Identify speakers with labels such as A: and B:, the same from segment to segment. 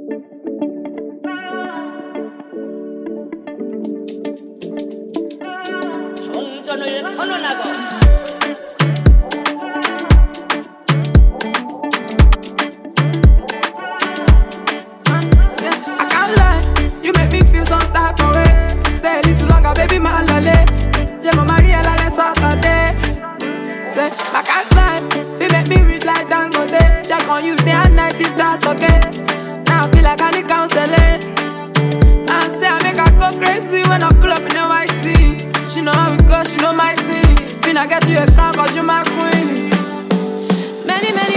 A: 정전을 선언하고
B: I can't lie, you make me rich like Dangote. Check on you day and night if that's okay. Now I feel like I need counseling. And say I make her go crazy when I pull up in the white tee. She know how it goes, she know my team. Finna get you a crown cause you my queen. Many, many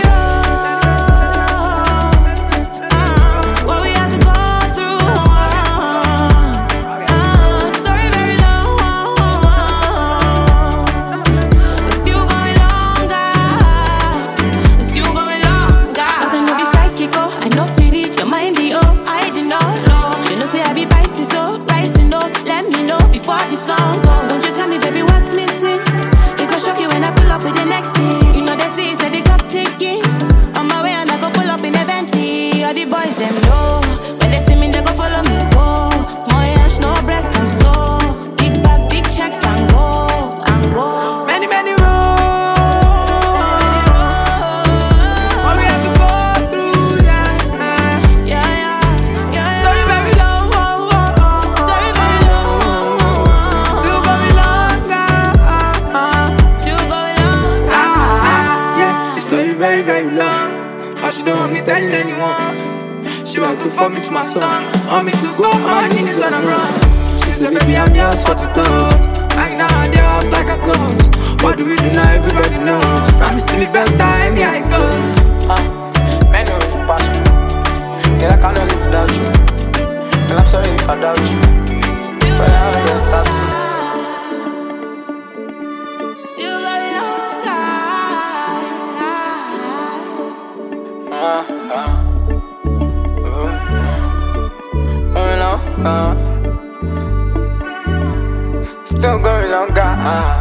B: very, very long, but she don't want me telling anyone. She want to fuck me to my song, want me to go on my knees when I'm wrong. She said, baby, I'm yours for to toast. Right now, I'm yours like a ghost. What do we do now? Everybody knows. Promise to be better, anyhow it goes. Man, no, you pass me. Yeah, I cannot live without you. And I'm sorry if I doubt you. But I don't stop you. Still going longer.